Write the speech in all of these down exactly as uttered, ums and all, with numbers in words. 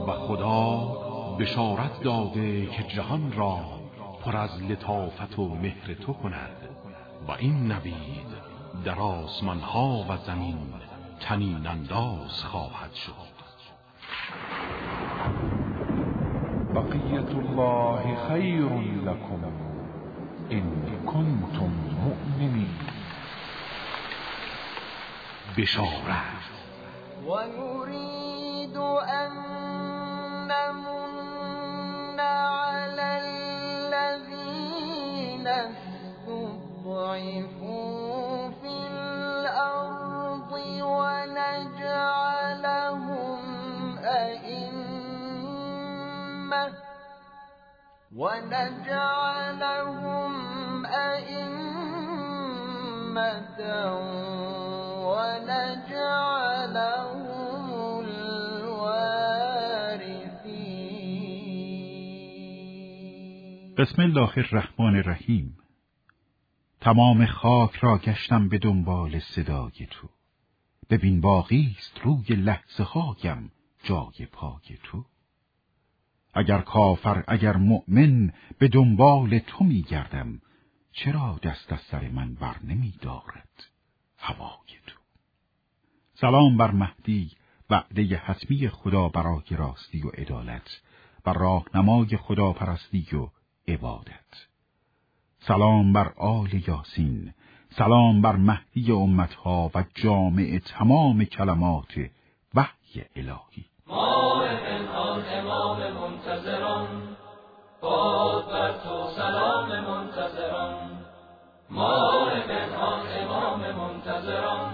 و خدا بشارت داده که جهان را پر از لطافت و مهر تو کند و این نوید در آسمان ها و زمین طنین انداز خواهد شد. بقیت الله خیر لکم ان کنتم مؤمنین. بشارت و نرید ان نمن علی الذین استضعفوا فی الارض و نجعلهم ائمة ونجعلهم أئمة ونجعلهم الوارثين. بسم الله الرحمن الرحیم. تمام خاک را گشتم به دنبال صدای تو، ببین باقی است روی لحظه هایم جای پای تو. اگر کافر اگر مؤمن به دنبال تو می گردم، چرا دست از سر من بر نمی دارد هوای تو. سلام بر مهدی، وعده حتمی خدا برای راستی و عدالت و راهنمای خدا پرستی و عبادت. سلام بر آل یاسین، سلام بر مهدی امتها و جامع تمام کلمات وحی الهی. ما پنهان امام منتظران، باد بر تو سلام منتظران. ما پنهان امام منتظران،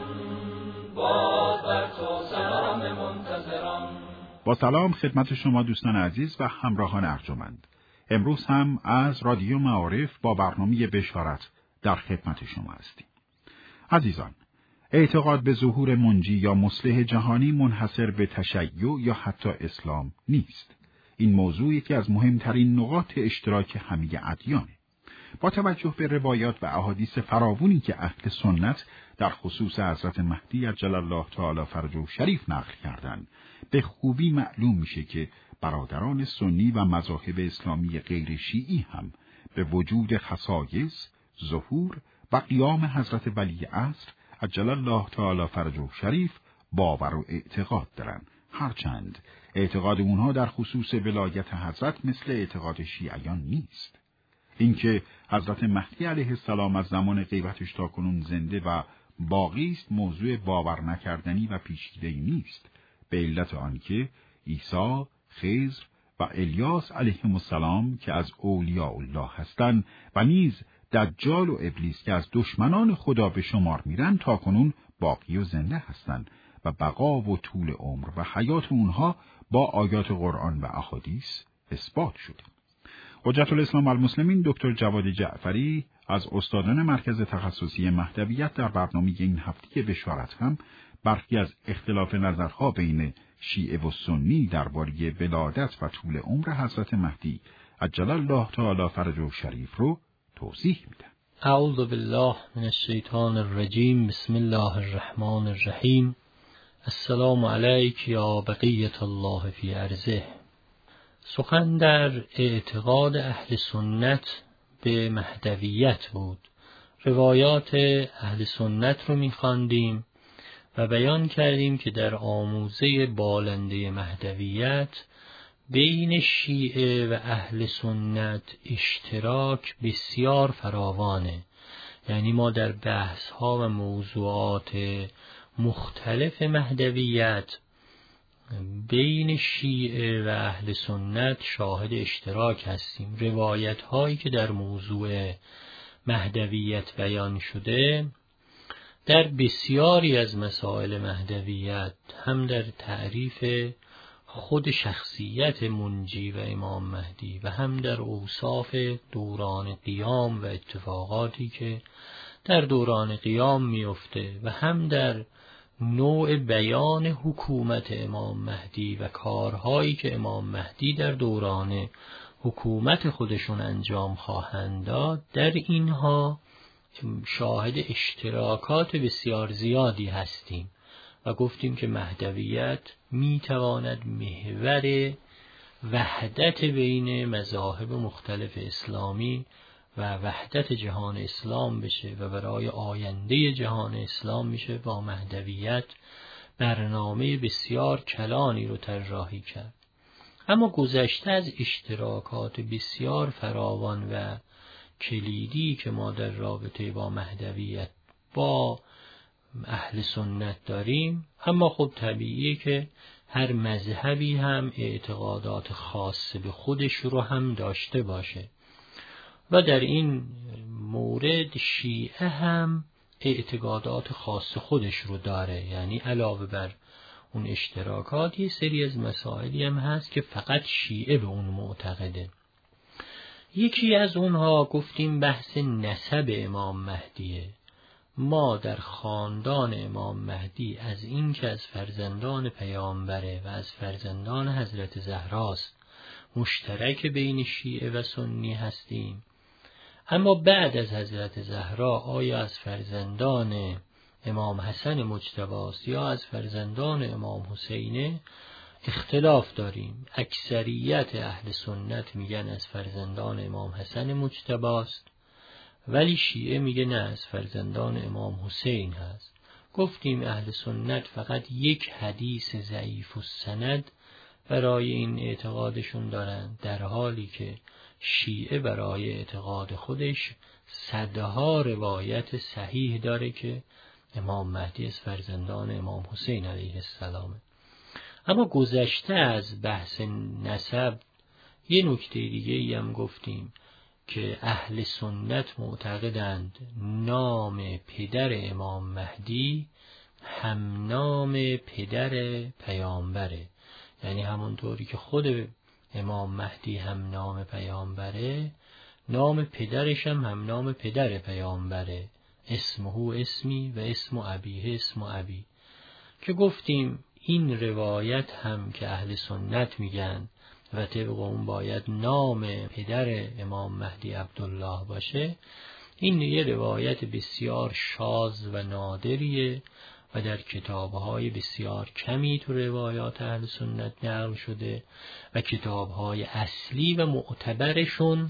باد بر تو سلام منتظران. با سلام خدمت شما دوستان عزیز و همراهان ارجمند. امروز هم از رادیو معارف با برنامه بشارت در خدمت شما هستیم. عزیزان، اعتقاد به ظهور منجی یا مصلح جهانی منحصر به تشیع یا حتی اسلام نیست. این موضوع یکی از مهمترین نقاط اشتراک همه ادیانه. با توجه به روایات و احادیث فراوانی که اهل سنت در خصوص حضرت مهدی عجل الله تعالی فرجه شریف نقل کردند، به خوبی معلوم میشه که برادران سنی و مذاهب اسلامی غیر شیعی هم به وجود خصایص، ظهور و قیام حضرت ولی عصر عجل الله تعالی فرجه شریف باور و اعتقاد دارند، هرچند اعتقاد اونها در خصوص ولایت حضرت مثل اعتقاد شیعیان نیست. اینکه حضرت مهدی علیه السلام از زمان غیبتش تا کنون زنده و باقی است موضوع باور نکردنی و پیچیده‌ای نیست، به علت آنکه عیسی، خضر و الیاس علیهم السلام که از اولیاء الله هستند و نیز دجال و ابلیس که از دشمنان خدا به شمار میرن تا کنون باقی و زنده هستند و بقا و طول عمر و حیات اونها با آیات قرآن و احادیث اثبات شده. حجت الاسلام والمسلمین دکتر جواد جعفری از استادان مرکز تخصصی مهدویت در برنامه این هفته بشارت هم برخی از اختلاف نظرها بین شیعه و سنی درباره ولادت و طول عمر حضرت مهدی عجل الله تعالی فرجه شریف رو توضیح میدن. اعوذ بالله من الشیطان الرجیم. بسم الله الرحمن الرحیم. السلام علیک یا بقیت الله فی ارضه. سخن در اعتقاد اهل سنت به مهدویت بود. روایات اهل سنت رو می‌خواندیم و بیان کردیم که در آموزه بالنده مهدویت بین شیعه و اهل سنت اشتراک بسیار فراوانه. یعنی ما در بحث ها و موضوعات مختلف مهدویت بین شیعه و اهل سنت شاهد اشتراک هستیم. روایت هایی که در موضوع مهدویت بیان شده در بسیاری از مسائل مهدویت، هم در تعریف خود شخصیت منجی و امام مهدی و هم در اوصاف دوران قیام و اتفاقاتی که در دوران قیام میفته و هم در نوع بیان حکومت امام مهدی و کارهایی که امام مهدی در دوران حکومت خودشون انجام خواهند داد، در اینها شاهد اشتراکات بسیار زیادی هستیم و گفتیم که مهدویت میتواند محور وحدت بین مذاهب مختلف اسلامی و وحدت جهان اسلام بشه و برای آینده جهان اسلام میشه با مهدویت برنامه بسیار کلانی رو طراحی کرد. اما گذشته از اشتراکات بسیار فراوان و کلیدی که ما در رابطه با مهدویت با اهل سنت داریم، اما خب طبیعیه که هر مذهبی هم اعتقادات خاص به خودش رو هم داشته باشه و در این مورد شیعه هم اعتقادات خاص خودش رو داره. یعنی علاوه بر اون اشتراکات یه سری از مسائلی هم هست که فقط شیعه به اون معتقده. یکی از اونها گفتیم بحث نسب امام مهدیه. ما در خاندان امام مهدی از این که از فرزندان پیامبره و از فرزندان حضرت زهراست مشترک بین شیعه و سنی هستیم، اما بعد از حضرت زهرا آیا از فرزندان امام حسن مجتبی یا از فرزندان امام حسینه اختلاف داریم. اکثریت اهل سنت میگن از فرزندان امام حسن مجتبی است، ولی شیعه میگه نه، از فرزندان امام حسین هست. گفتیم اهل سنت فقط یک حدیث ضعیف السند برای این اعتقادشون دارن، در حالی که شیعه برای اعتقاد خودش صدها روایت صحیح داره که امام مهدی از فرزندان امام حسین علیه السلامه. اما گذشته از بحث نسب یه نکته دیگه ای هم گفتیم که اهل سنت معتقدند نام پدر امام مهدی هم نام پدر پیامبره. یعنی همونطوری که خود امام مهدی هم نام پیامبره، نام پدرش هم هم نام پدر پیامبره. اسمه اسمی و اسم ابیه اسم ابی، که گفتیم این روایت هم که اهل سنت میگن و طبق اون باید نام پدر امام مهدی عبدالله باشه، این یه روایت بسیار شاذ و نادریه و در کتابهای بسیار کمی تو روایات اهل سنت نقل شده و کتابهای اصلی و معتبرشون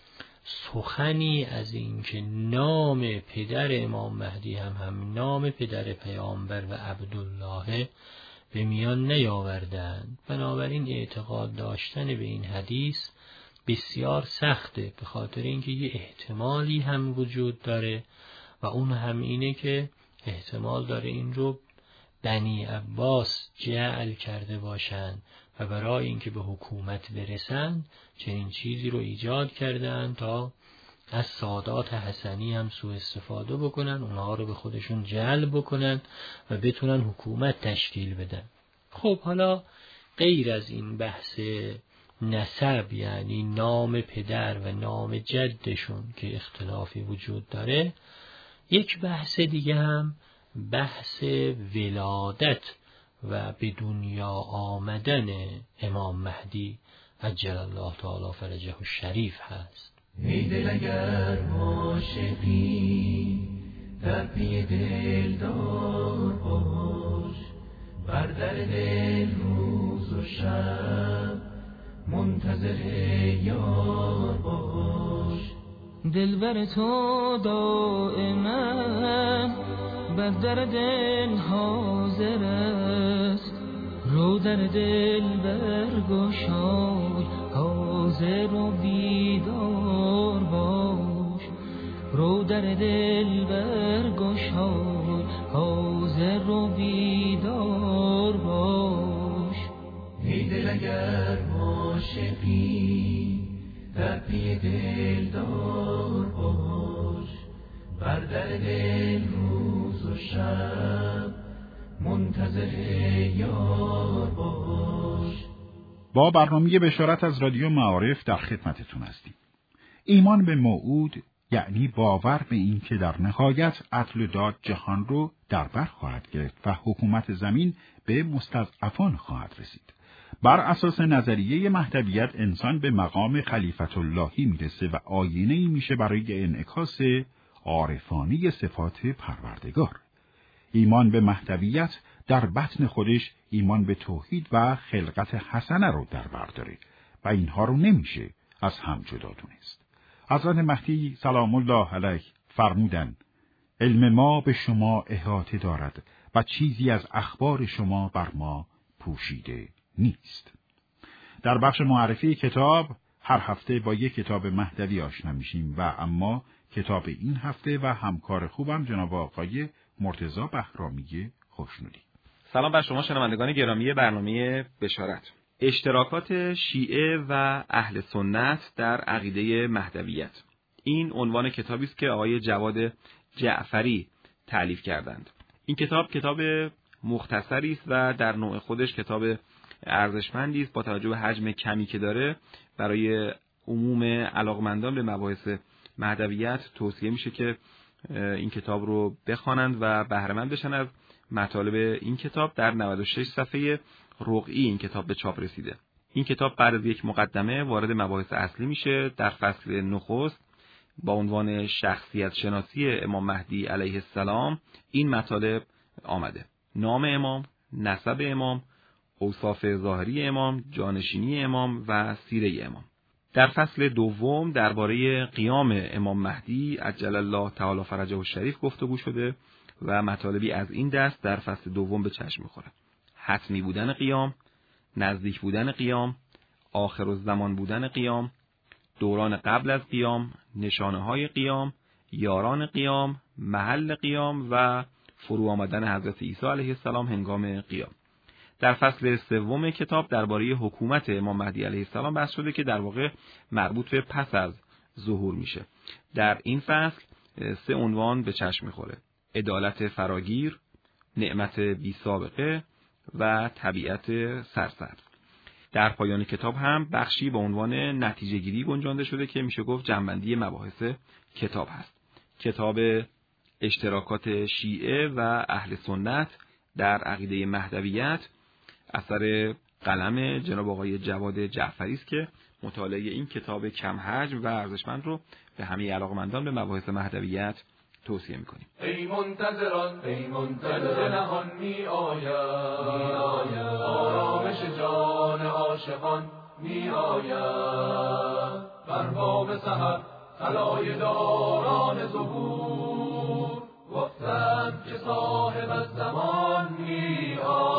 سخنی از این که نام پدر امام مهدی هم هم نام پدر پیامبر و عبدالله به میان نیاوردند. بنابراین اعتقاد داشتن به این حدیث بسیار سخته، به خاطر اینکه یه احتمالی هم وجود داره و اون هم اینه که احتمال داره این رو بنی عباس جعل کرده باشند و برای اینکه به حکومت برسند چنین چیزی رو ایجاد کردن تا از سادات حسنی هم سوء استفاده بکنن، اونها رو به خودشون جلب بکنن و بتونن حکومت تشکیل بدن. خب حالا غیر از این بحث نسب، یعنی نام پدر و نام جدشون که اختلافی وجود داره، یک بحث دیگه هم بحث ولادت و به دنیا آمدن امام مهدی عجل الله تعالی فرجه الشریف هست. ای دل اگر عاشقی در پی دلدار باش، بر در دل روز و شب منتظر یار باش. دلبر تو دائما بر در دل حاضر است، رو در دل برگشای حاضر و بیدار باش. رو در دل برگشای حاضر و بیدار باش. ای دل اگر عاشقی در پی دلدار باش، بر در دل روز و شب منتظر یار باش. با برنامه بشارت از رادیو معارف در خدمتتون هستیم. ایمان به موعود یعنی باور به این که در نهایت عدل و داد جهان رو در بر خواهد گرفت و حکومت زمین به مستضعفان خواهد رسید. بر اساس نظریه مهدویت انسان به مقام خلیفت اللهی میرسه و آینه‌ای میشه برای انعکاس عارفانه صفات پروردگار. ایمان به مهدویت در بطن خودش ایمان به توحید و خلقت حسنه رو در بر داره و اینها رو نمیشه از هم جدا دونست. حضرت مهدی سلام الله علیه فرمودن علم ما به شما احاطه دارد و چیزی از اخبار شما بر ما پوشیده نیست. در بخش معرفی کتاب هر هفته با یک کتاب مهدوی آشنا میشیم و اما کتاب این هفته و همکار خوبم جناب آقای مرتضی بهرامی خوشنودی. سلام بر شما شنوندگان گرامی برنامه بشارت. اشتراکات شیعه و اهل سنت در عقیده مهدویت. این عنوان کتابی است که آقای جواد جعفری تألیف کردند. این کتاب کتاب مختصری است و در نوع خودش کتاب ارزشمندی است. با توجه به حجم کمی که داره برای عموم علاقمندان به مباحث مهدویت توصیه میشه که این کتاب رو بخوانند و بهره مند بشن از مطالب این کتاب. در نود و شش صفحه رقعی این کتاب به چاپ رسیده. این کتاب بعد از یک مقدمه وارد مباحث اصلی میشه. در فصل نخست با عنوان شخصیت شناسی امام مهدی علیه السلام این مطالب آمده: نام امام، نسب امام، اوصاف ظاهری امام، جانشینی امام و سیره امام. در فصل دوم درباره قیام امام مهدی عجل الله تعالی فرجه الشریف گفتگو شده و مطالبی از این دست در فصل دوم به چشم می‌خوره: حتمی بودن قیام، نزدیک بودن قیام، آخرالزمان بودن قیام، دوران قبل از قیام، نشانه‌های قیام، یاران قیام، محل قیام و فرو آمدن حضرت عیسی علیه السلام هنگام قیام. در فصل سوم کتاب درباره حکومت امام مهدی علیه السلام بحث شده که در واقع مربوط به پس از ظهور میشه. در این فصل سه عنوان به چشم میخوره: عدالت فراگیر، نعمت بی سابقه و طبیعت سرسبز. در پایان کتاب هم بخشی با عنوان نتیجه گیری گنجانده شده که میشه گفت جنبندی مباحث کتاب هست. کتاب اشتراکات شیعه و اهل سنت در عقیده مهدویت اثر قلم جناب آقای جواد جعفری است که مطالعه این کتاب کم حجم و ارزشمند رو به همه علاقمندان به مباحث مهدویت توصیه می‌کنیم. ای منتظران، ای منتظر نهان می آید، آرامش جان عاشقان می آید، بر بام سحر طلای داران ظهور گفتند که صاحب الزمان می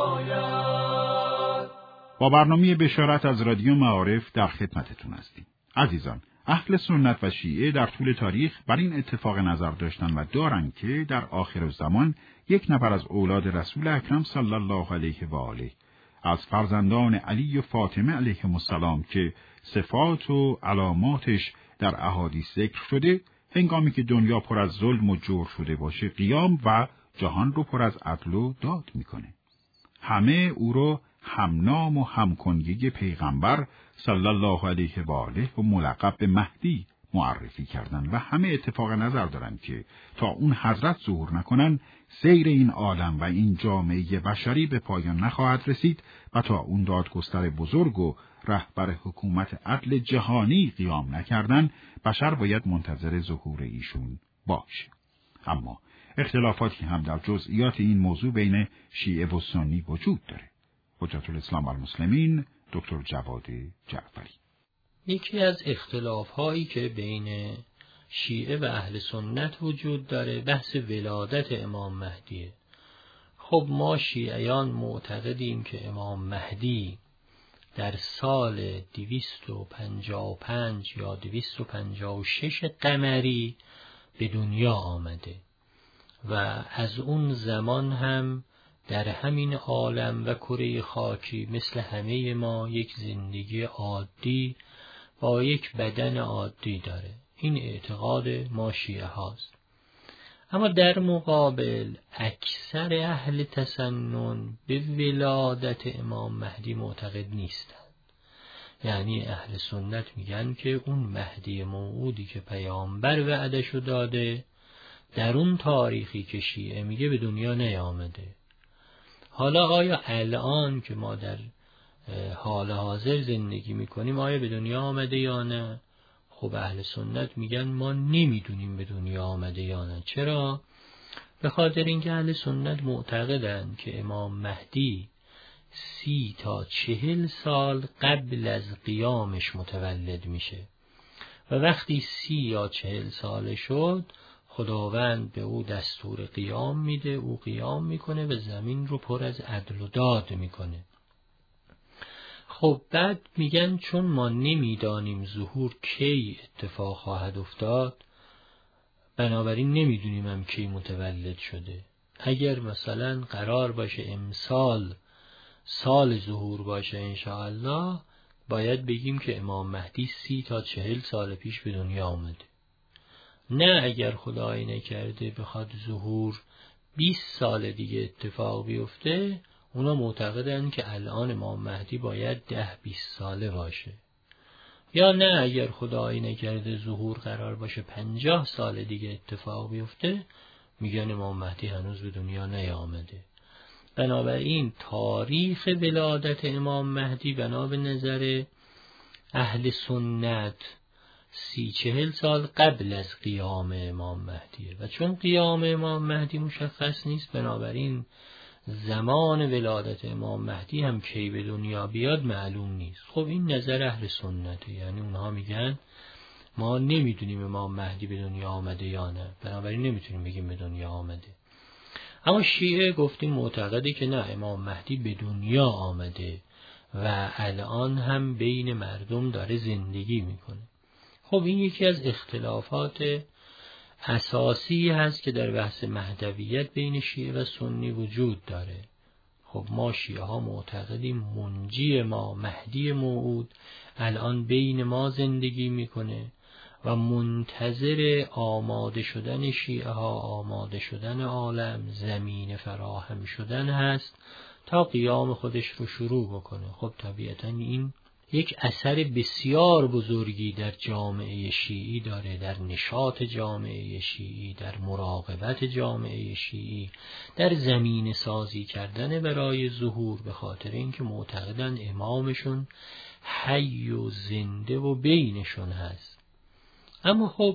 آید. با برنامه بشارت از رادیو معارف در خدمتتون هستیم. عزیزان، اهل سنت و شیعه در طول تاریخ بر این اتفاق نظر داشتن و دارن که در آخر الزمان یک نفر از اولاد رسول اکرم صلی الله علیه و آله از فرزندان علی و فاطمه علیهم السلام که صفات و علاماتش در احادیث ذکر شده، هنگامی که دنیا پر از ظلم و جور شده باشه قیام و جهان رو پر از عدل و داد میکنه. همه او رو همنام و همکنگی پیغمبر صلی الله علیه و آله و ملقب به مهدی معرفی کردن و همه اتفاق نظر دارن که تا اون حضرت ظهور نکنن سیر این عالم و این جامعه بشری به پایان نخواهد رسید و تا اون دادگستر بزرگ و رهبر حکومت عدل جهانی قیام نکردن بشر باید منتظر ظهور ایشون باشه. اما اختلافاتی هم در جزئیات این موضوع بین شیعه و سنی وجود داره. حجت الاسلام والمسلمین دکتر جواد جعفری. یکی از اختلاف‌هایی که بین شیعه و اهل سنت وجود داره بحث ولادت امام مهدیه. خب ما شیعیان معتقدیم که امام مهدی در سال دویست و پنجاه و پنج یا دویست و پنجاه و شش قمری به دنیا آمده و از اون زمان هم در همین عالم و کره خاکی مثل همه ما یک زندگی عادی با یک بدن عادی داره. این اعتقاد ما شیعه هاست. اما در مقابل اکثر اهل تسنن به ولادت امام مهدی معتقد نیستند. یعنی اهل سنت میگن که اون مهدی موعودی که پیامبر وعدشو داده در اون تاریخی که شیعه میگه به دنیا نیامده. حالا آیا الان که ما در حال حاضر زندگی میکنیم آیا به دنیا آمده یا نه؟ خب اهل سنت میگن ما نمیدونیم به دنیا آمده یا نه. چرا؟ به خاطر اینکه اهل سنت معتقدند که امام مهدی سی تا چهل سال قبل از قیامش متولد میشه و وقتی سی یا چهل ساله شد خداوند به او دستور قیام میده، او قیام میکنه و زمین رو پر از عدل و داد میکنه. خب بعد میگن چون ما نمیدانیم ظهور کی اتفاق خواهد افتاد، بنابراین نمیدونیم هم کی متولد شده. اگر مثلا قرار باشه امسال سال ظهور باشه انشاءالله، باید بگیم که امام مهدی سی تا چهل سال پیش به دنیا آمده. نه اگر خدایی نکرده بخواد ظهور بیست سال دیگه اتفاق بیفته، اونا معتقدن که الان امام مهدی باید ده بیست ساله باشه. یا نه اگر خدایی نکرده ظهور قرار باشه پنجاه سال دیگه اتفاق بیفته، میگن امام مهدی هنوز به دنیا نیامده. بنابراین تاریخ ولادت امام مهدی بنا به نظر اهل سنت سی چهل سال قبل از قیام امام مهدیه و چون قیام امام مهدی مشخص نیست، بنابراین زمان ولادت امام مهدی هم کی به دنیا بیاد معلوم نیست. خب این نظر اهل سنته، یعنی اونها میگن ما نمیدونیم امام مهدی به دنیا آمده یا نه، بنابراین نمیتونیم بگیم به دنیا آمده. اما شیعه گفتیم معتقده که نه، امام مهدی به دنیا آمده و الان هم بین مردم داره زندگی میکنه. خب این یکی از اختلافات اساسی هست که در بحث مهدویت بین شیعه و سنی وجود داره. خب ما شیعه ها معتقدیم منجی ما مهدی موعود الان بین ما زندگی میکنه و منتظر آماده شدن شیعه ها، آماده شدن عالم، زمین فراهم شدن هست تا قیام خودش رو شروع بکنه. خب طبیعتا این یک اثر بسیار بزرگی در جامعه شیعی داره، در نشاط جامعه شیعی، در مراقبت جامعه شیعی، در زمین سازی کردن برای ظهور، به خاطر اینکه معتقدن امامشون حی و زنده و بینشون هست. اما خب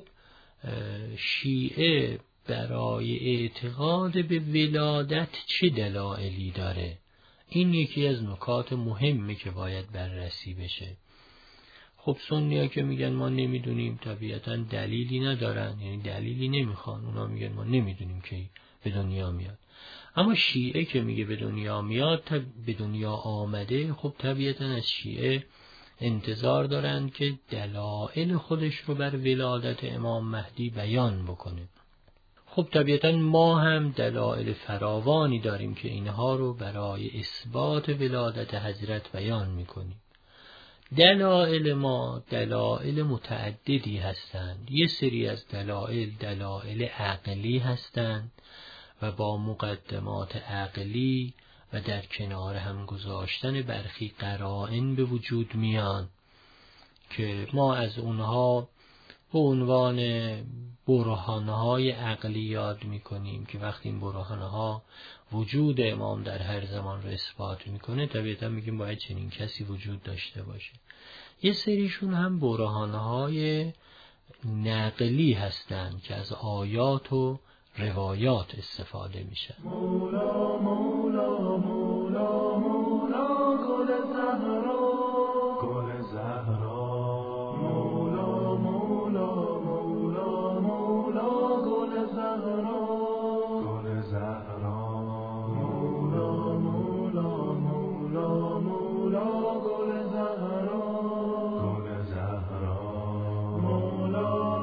شیعه برای اعتقاد به ولادت چه دلایلی داره؟ این یکی از نکات مهمه که باید بررسی بشه. خب سنی‌ها که میگن ما نمیدونیم، طبیعتا دلیلی ندارن، یعنی دلیلی نمیخوان، اونا میگن ما نمیدونیم که به دنیا میاد. اما شیعه که میگه به دنیا میاد، به دنیا آمده، خب طبیعتا از شیعه انتظار دارن که دلایل خودش رو بر ولادت امام مهدی بیان بکنه. خب طبیعتا ما هم دلایل فراوانی داریم که اینها رو برای اثبات ولادت حضرت بیان میکنیم. دلایل ما دلایل متعددی هستند. یه سری از دلایل دلایل عقلی هستند و با مقدمات عقلی و در کنار هم گذاشتن برخی قرائن به وجود میان که ما از اونها به عنوان برهانهای عقلی یاد میکنیم که وقتی این برهانها وجود امام در هر زمان رو اثبات میکنه، طبیعتا میگیم باید چنین کسی وجود داشته باشه. یه سریشون هم برهانهای نقلی هستند که از آیات و روایات استفاده میشن. مولا مولا مولا مولا گل زهرا گل زهرا مولا مولا مولا مولا گل زهرا گل زهرا مولا مولا مولا مولا گل زهرا گل زهرا مولا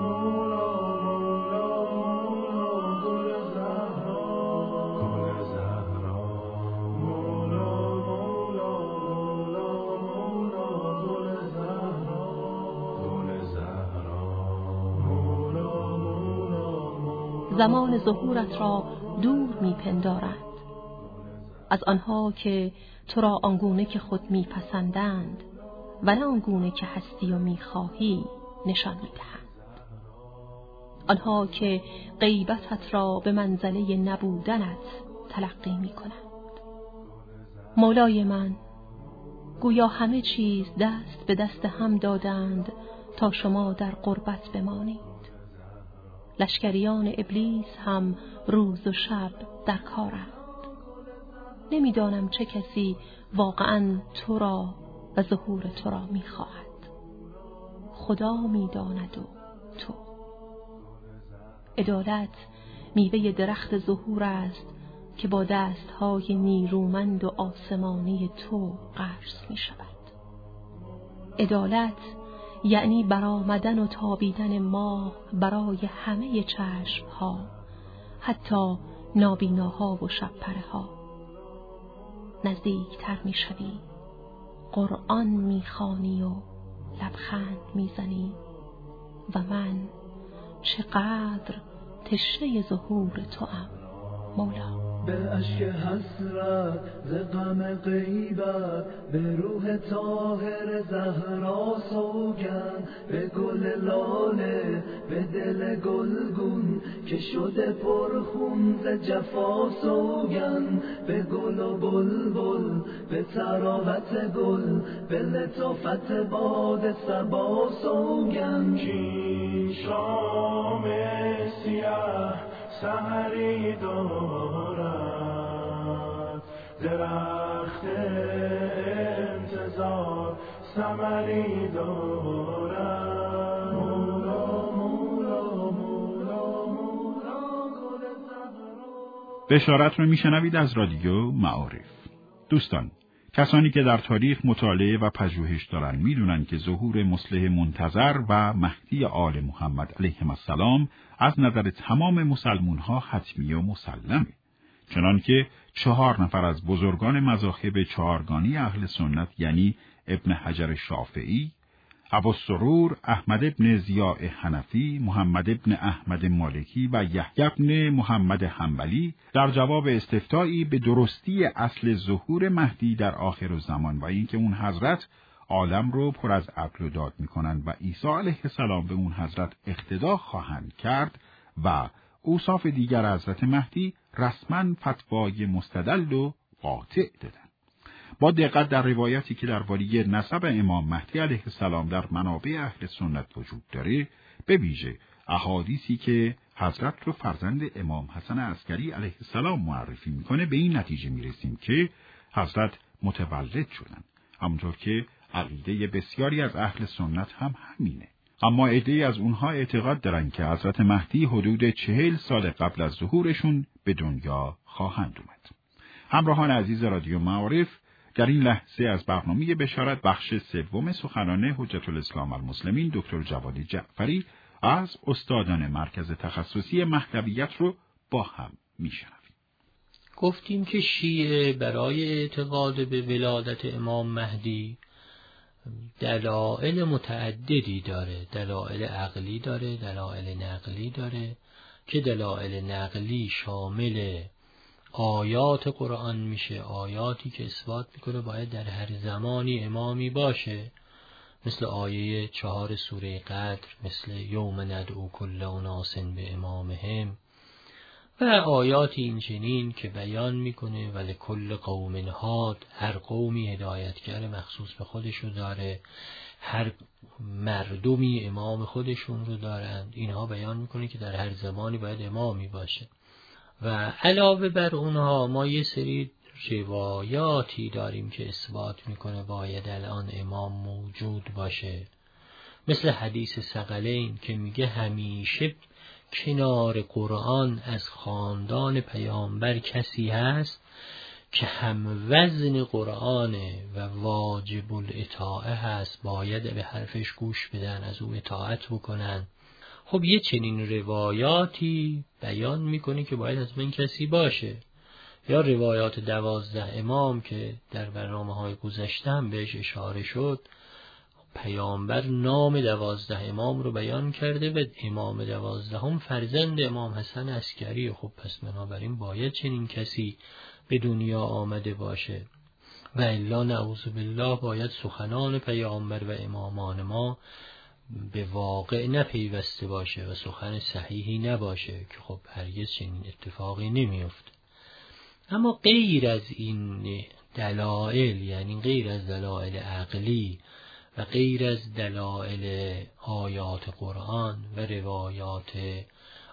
زمان ظهورت را دور می‌پندارند، از آنها که تو را آنگونه که خود می‌پسندند و نه آنگونه که هستی و می‌خواهی نشان می‌دهند. آنها که غیبتت را به منزله نبودنت تلقی می‌کنند. مولای من، گویا همه چیز دست به دست هم دادند تا شما در غربت بمانید. لشکریان ابلیس هم روز و شب در کارند. نمیدانم چه کسی واقعاً تو را و ظهور تو را میخواهد. خدا میداند و تو. عدالت میوه درخت ظهور است که با دستهای نیرومند و آسمانی تو غرس می شود. عدالت یعنی برآمدن و تابیدن ماه برای همه چشمها، حتی نابیناها و شبپره ها. نزدیکتر می شوی، قرآن می خوانی و لبخند می زنی و من چقدر تشنه ظهور تو ام مولا. به اشک حسرت ز غم غیبت، به روح طاهر زهرا سوگند، به گل لاله به دل گلگون که شده پرخون ز جفا سوگند، به گل و بلبل به تراوت گل، به لطافت باد صبا سوگند. کی شام سیاه سحری دارد، درخت انتظار ثمری دارد. مولا مولا مولا مولا گل زهرا. بشارت رو میشنوید از رادیو معارف. دوستان، کسانی که در تاریخ مطالعه و پژوهش دارن میدونن که ظهور مصلح منتظر و مهدی آل محمد علیهم السلام از نظر تمام مسلمون ها حتمی و مسلمه. چنان که چهار نفر از بزرگان مذاهب چهارگانی اهل سنت یعنی ابن حجر شافعی، ابوالسرور احمد ابن ضیاء حنفی، محمد ابن احمد مالکی و یحیی ابن محمد حنبلی در جواب استفتایی به درستی اصل ظهور مهدی در آخر الزمان و اینکه اون حضرت عالم رو پر از عدل و داد میکنند و عیسی علیه السلام به اون حضرت اقتدا خواهند کرد و اوصاف دیگر حضرت مهدی، رسما فتوای مستدل و قاطع دادند. با دقت در روایتی که درباره نسب امام مهدی علیه السلام در منابع اهل سنت وجود داره، به ویژه احادیثی که حضرت رو فرزند امام حسن عسکری علیه السلام معرفی میکنه، به این نتیجه میرسیم که حضرت متولد شدن، همونطور که عقیده بسیاری از اهل سنت هم همینه. اما عده‌ای از اونها اعتقاد دارن که حضرت مهدی حدود چهل سال قبل از ظهورشون به دنیا خواهند اومد. همراهان عزیز رادیو معارف، در این لحظه از برنامه بشارت بخش سوم سخنان حجت الاسلام المسلمین دکتر جواد جعفری از استادان مرکز تخصصی مهدویت رو با هم میشنویم. گفتیم که شیعه برای اعتقاد به ولادت امام مهدی دلایل متعددی داره. دلایل عقلی داره، دلایل نقلی داره که دلایل نقلی شامل آیات قرآن میشه، آیاتی که اثبات میکنه باید در هر زمانی امامی باشه، مثل آیه چهار سوره قدر، مثل یوم ندعو کل اناس به امامهم، و آیاتی اینچنین که بیان میکنه ولی کل قوم هاد، هر قومی هدایتگر مخصوص به خودشو داره، هر مردمی امام خودشون رو دارند. اینها بیان میکنه که در هر زمانی باید امامی باشه. و علاوه بر اونها ما یه سری روایاتی داریم که اثبات میکنه باید الان امام موجود باشه، مثل حدیث ثقلین که میگه همیشه کنار قرآن از خاندان پیامبر کسی هست که هم وزن قرآنه و واجب الاطاعه هست، باید به حرفش گوش بدن، از او اطاعت بکنن. خب یه چنین روایاتی بیان میکنه که باید از من کسی باشه. یا روایات دوازده امام که در برنامه های گذشته هم بهش اشاره شد، پیامبر نام دوازده امام رو بیان کرده و امام دوازدهم فرزند امام حسن عسکری. خب پس بنابراین باید چنین کسی به دنیا آمده باشه و الا نعوذ بالله باید سخنان پیامبر و امامان ما به واقع نپیوسته باشه و سخن صحیحی نباشه که خب هرگز چنین اتفاقی نمیفته. اما غیر از این دلائل، یعنی غیر از دلائل عقلی و غیر از دلائل آیات قرآن و روایات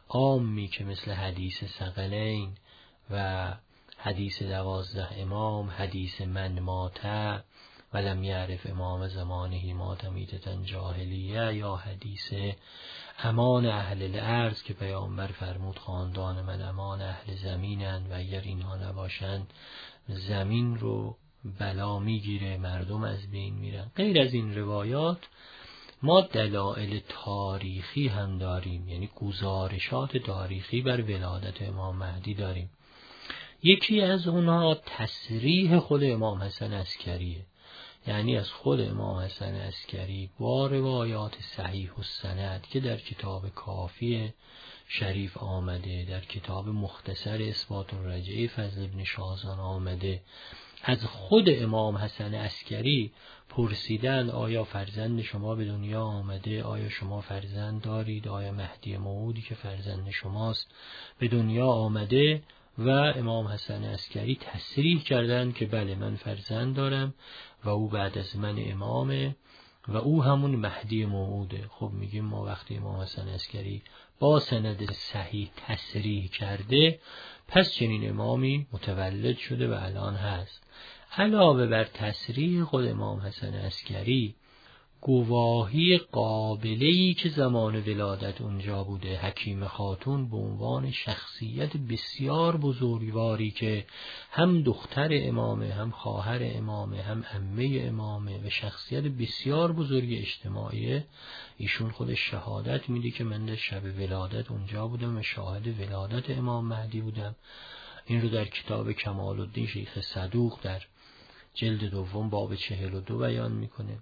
عامی که مثل حدیث ثقلین و حدیث دوازده امام، حدیث من ماته ولم یعرف امام زمانه مات میتة جاهلیه، یا حدیث امان اهل الارض که پیامبر فرمود خاندان من امان اهل زمینند و اگر اینها نباشند زمین رو بلا میگیره، مردم از بین میرن. غیر از این روایات ما دلایل تاریخی هم داریم، یعنی گزارشات تاریخی بر ولادت امام مهدی داریم. یکی از اونها تصریح خود امام حسن عسکریه، یعنی از خود امام حسن عسکری با روایات صحیح السند که در کتاب کافی شریف آمده، در کتاب مختصر اثبات الرجعه فضل ابن شاهزان آمده، از خود امام حسن عسکری پرسیدن آیا فرزند شما به دنیا آمده، آیا شما فرزند دارید، آیا مهدی موعودی که فرزند شماست به دنیا آمده، و امام حسن عسکری تصریح کردند که بله من فرزند دارم و او بعد از من امامه و او همون مهدی موعوده. خب میگیم ما وقتی امام حسن عسکری با سند صحیح تصریح کرده پس چنین امامی متولد شده و الان هست. علاوه بر تصریح خود امام حسن عسکری، گواهی قابله‌ای که زمان ولادت اونجا بوده، حکیم خاتون به عنوان شخصیت بسیار بزرگواری که هم دختر امامه، هم خواهر امامه، هم عمه امامه و شخصیت بسیار بزرگ اجتماعیه، ایشون خودش شهادت میده که من در شب ولادت اونجا بودم و شاهد ولادت امام مهدی بودم. این رو در کتاب کمال الدین شیخ صدوق در جلد دوم باب چهل و دو بیان میکنه.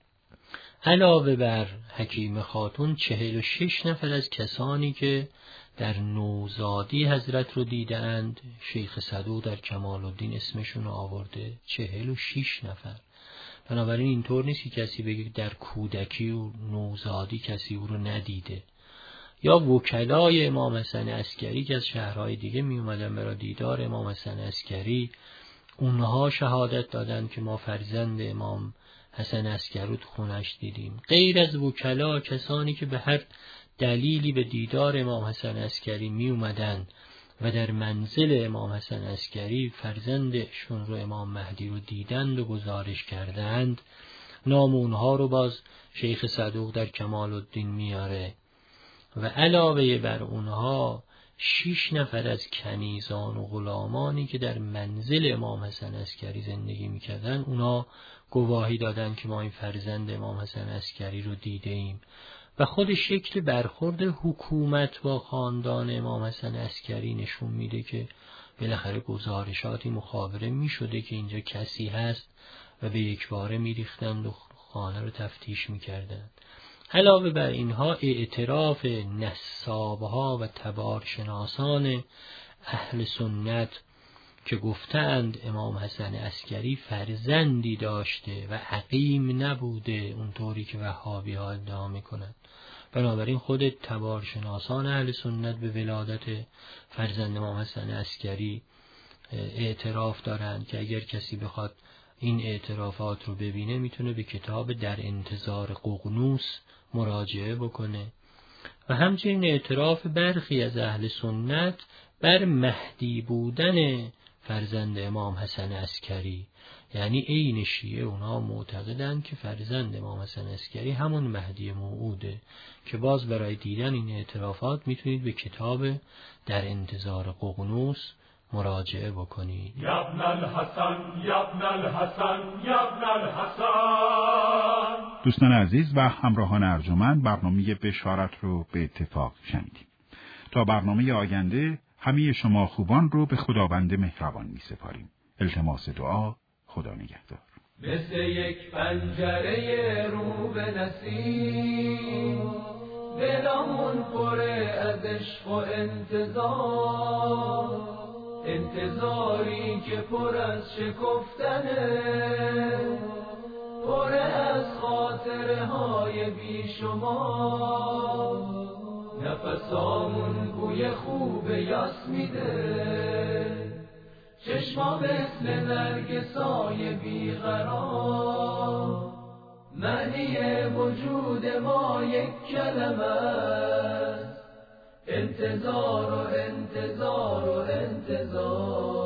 علاوه بر حکیم خاتون چهل و شش نفر از کسانی که در نوزادی حضرت رو دیدند شیخ صدوق در کمال الدین اسمشون رو آورده، چهل و شش نفر. بنابراین اینطور نیست که کسی بگه در کودکی و نوزادی کسی او رو ندیده. یا وکلای امام حسن عسکری که از شهرهای دیگه می اومدن برای دیدار امام حسن عسکری، اونها شهادت دادن که ما فرزند امام حسن عسکری رو تو خونش دیدیم. غیر از وکلا کسانی که به هر دلیلی به دیدار امام حسن عسکری می اومدن و در منزل امام حسن عسکری فرزندشون رو امام مهدی رو دیدند و گزارش کردند، نام اونها رو باز شیخ صدوق در کمال الدین میاره. و علاوه بر اونها شش نفر از کنیزان و غلامانی که در منزل امام حسن عسکری زندگی میکردن، اونا گواهی دادن که ما این فرزند امام حسن عسکری رو دیده ایم. و خود شکل برخورد حکومت با خاندان امام حسن عسکری نشون میده که بالاخره گزارشاتی مخابره میشده که اینجا کسی هست و به یک باره میریختند و خانه رو تفتیش میکردند. علاوه بر اینها اعتراف نسابها و تبارشناسان اهل سنت که گفتند امام حسن عسکری فرزندی داشته و عقیم نبوده اونطوری که وهابی ها ادعا میکنند. بنابراین خود تبارشناسان اهل سنت به ولادت فرزند امام حسن عسکری اعتراف دارند که اگر کسی بخواد این اعترافات رو ببینه میتونه به کتاب در انتظار ققنوس مراجعه بکنه. و همچنین اعتراف برخی از اهل سنت بر مهدی بودن فرزند امام حسن عسکری، یعنی عین شیعه اونها معتقدند که فرزند امام حسن عسکری همون مهدی موعوده، که باز برای دیدن این اعترافات میتونید به کتاب در انتظار ققنوس مراجعه بکنید. یبن الحسن یبن الحسن یبن الحسن. دوستان عزیز و همراهان ارجمند، برنامه بشارت رو به اتفاق شنیدیم. تا برنامه آینده همه شما خوبان رو به خداوند مهربان می سپاریم. التماس دعا، خدا نگهدار. مثل یک پنجره رو به نسیم، دلمون پره از عشق و انتظار، انتظاری که پر از شکفتنه، پر از خاطره های بی شما. نفسامون بوی خوب یاس میده، چشما مثل نرگسای بیقرار. معنی وجود ما یک کلمه است، انتظار و انتظار و انتظار